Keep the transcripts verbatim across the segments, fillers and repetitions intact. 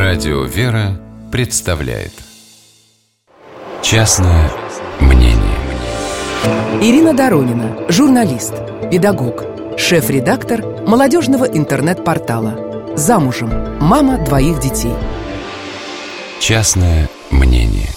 Радио «Вера» представляет «Частное мнение». Ирина Доронина, журналист, педагог, шеф-редактор молодежного интернет-портала. Замужем, мама двоих детей. «Частное мнение».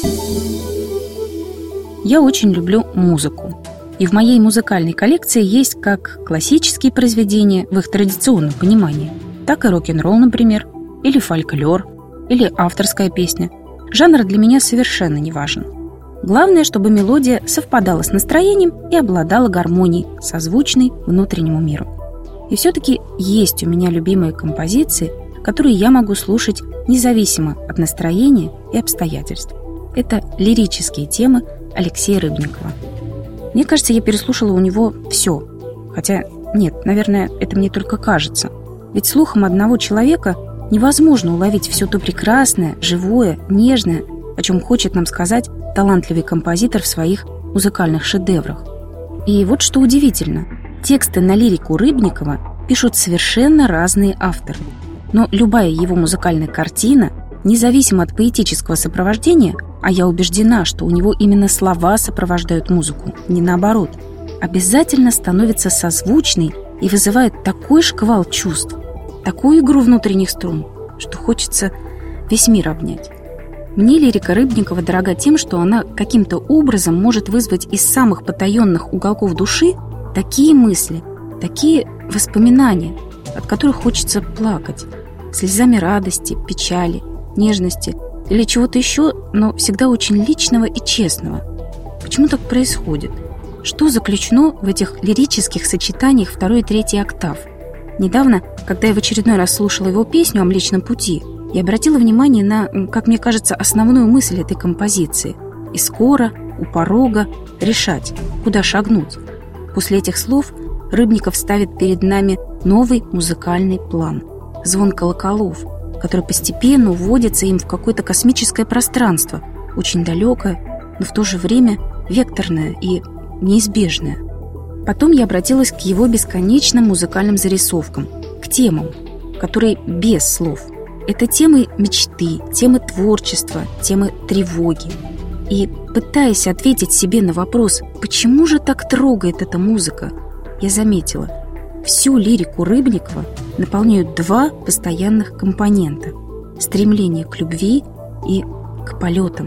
Я очень люблю музыку. И в моей музыкальной коллекции есть как классические произведения в их традиционном понимании, так и рок-н-ролл, например, или фольклор, или авторская песня. Жанр для меня совершенно не важен. Главное, чтобы мелодия совпадала с настроением и обладала гармонией, созвучной внутреннему миру. И все-таки есть у меня любимые композиции, которые я могу слушать независимо от настроения и обстоятельств. Это лирические темы Алексея Рыбникова. Мне кажется, я переслушала у него все. Хотя, нет, наверное, это мне только кажется. Ведь слухом одного человека невозможно уловить все то прекрасное, живое, нежное, о чем хочет нам сказать талантливый композитор в своих музыкальных шедеврах. И вот что удивительно. Тексты на лирику Рыбникова пишут совершенно разные авторы. Но любая его музыкальная картина, независимо от поэтического сопровождения, а я убеждена, что у него именно слова сопровождают музыку, не наоборот, обязательно становится созвучной и вызывает такой шквал чувств, такую игру внутренних струн, что хочется весь мир обнять. Мне лирика Рыбникова дорога тем, что она каким-то образом может вызвать из самых потаенных уголков души такие мысли, такие воспоминания, от которых хочется плакать, слезами радости, печали, нежности или чего-то еще, но всегда очень личного и честного. Почему так происходит? Что заключено в этих лирических сочетаниях второй и третьей октав? Недавно, когда я в очередной раз слушала его песню о Млечном пути, я обратила внимание на, как мне кажется, основную мысль этой композиции. И скоро, у порога, решать, куда шагнуть. После этих слов Рыбников ставит перед нами новый музыкальный план. Звон колоколов, который постепенно уводится им в какое-то космическое пространство, очень далекое, но в то же время векторное и неизбежное. Потом я обратилась к его бесконечным музыкальным зарисовкам, к темам, которые без слов. Это темы мечты, темы творчества, темы тревоги. И пытаясь ответить себе на вопрос, почему же так трогает эта музыка, я заметила, всю лирику Рыбникова наполняют два постоянных компонента – стремление к любви и к полетам.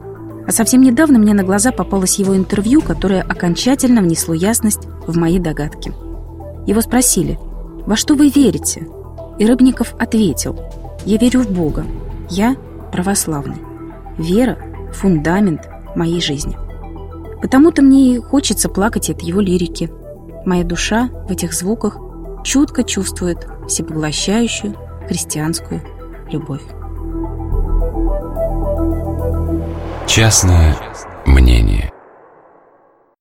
А совсем недавно мне на глаза попалось его интервью, которое окончательно внесло ясность в мои догадки. Его спросили: «Во что вы верите?» И Рыбников ответил: «Я верю в Бога. Я православный. Вера – фундамент моей жизни». Потому-то мне и хочется плакать от его лирики. Моя душа в этих звуках чутко чувствует всепоглощающую христианскую любовь. Частное мнение.